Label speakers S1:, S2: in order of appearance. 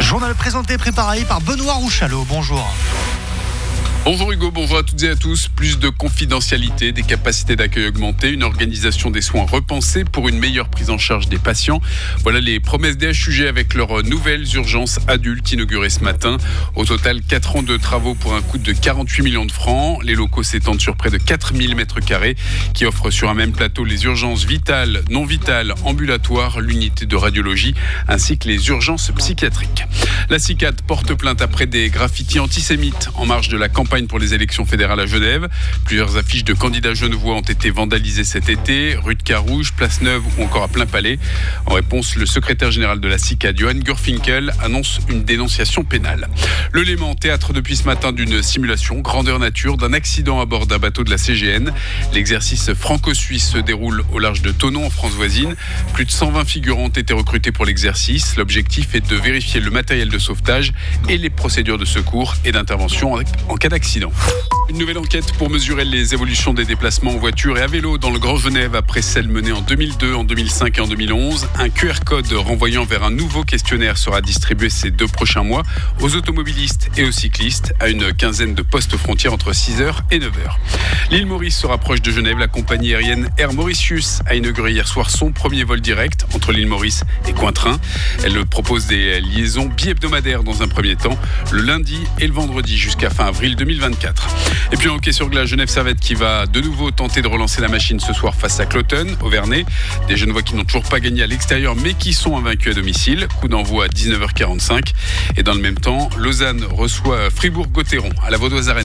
S1: Journal présenté, préparé par Benoît Rouchalot. Bonjour.
S2: Bonjour Hugo, bonjour à toutes et à tous. Plus de confidentialité, des capacités d'accueil augmentées, une organisation des soins repensée pour une meilleure prise en charge des patients. Voilà les promesses des HUG avec leurs nouvelles urgences adultes inaugurées ce matin. Au total, 4 ans de travaux pour un coût de 48 millions de francs. Les locaux s'étendent sur près de 4000 mètres carrés qui offrent sur un même plateau les urgences vitales, non vitales, ambulatoires, l'unité de radiologie ainsi que les urgences psychiatriques. La CICAD porte plainte après des graffitis antisémites en marge de la campagne pour les élections fédérales à Genève. Plusieurs affiches de candidats genevois ont été vandalisées cet été, rue de Carouge, Place Neuve ou encore à Plein Palais. En réponse, le secrétaire général de la CICAD, Johan Gurfinkel, annonce une dénonciation pénale. Le Léman, théâtre depuis ce matin d'une simulation grandeur nature d'un accident à bord d'un bateau de la CGN. L'exercice franco-suisse se déroule au large de Thonon, en France voisine. Plus de 120 figurants ont été recrutés pour l'exercice. L'objectif est de vérifier le matériel de sauvetage et les procédures de secours et d'intervention en cas d'accident. Une nouvelle enquête pour mesurer les évolutions des déplacements en voiture et à vélo dans le Grand Genève après celle menée en 2002, en 2005 et en 2011. Un QR code renvoyant vers un nouveau questionnaire sera distribué ces 2 prochains mois aux automobilistes et aux cyclistes à une quinzaine de postes frontières entre 6h et 9h. L'île Maurice se rapproche de Genève. La compagnie aérienne Air Mauritius a inauguré hier soir son premier vol direct entre l'île Maurice et Cointrin. Elle propose des liaisons bi-hebdomadaires dans un premier temps, le lundi et le vendredi jusqu'à fin avril 2024. Et puis en hockey sur glace, Genève Servette qui va de nouveau tenter de relancer la machine ce soir face à Cloton, au Vernet. Des Genevois qui n'ont toujours pas gagné à l'extérieur mais qui sont invaincus à domicile. Coup d'envoi à 19h45. Et dans le même temps, Lausanne reçoit Fribourg-Gotteron à la Vaudoise Arena.